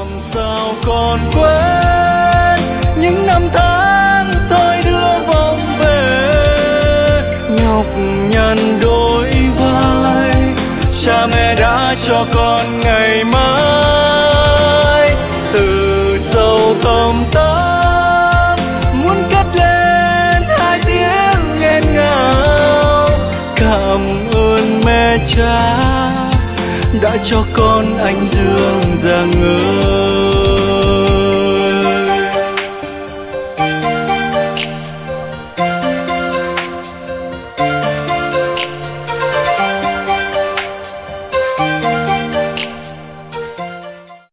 làm sao còn quên những năm tháng thôi đưa vòng về, nhọc nhằn đôi vai cha mẹ đã cho con ngày mai. Từ sâu tâm tâm muốn cất lên hai tiếng nghẹn ngào, cảm ơn mẹ cha đã cho con anh dương ra ngỡ.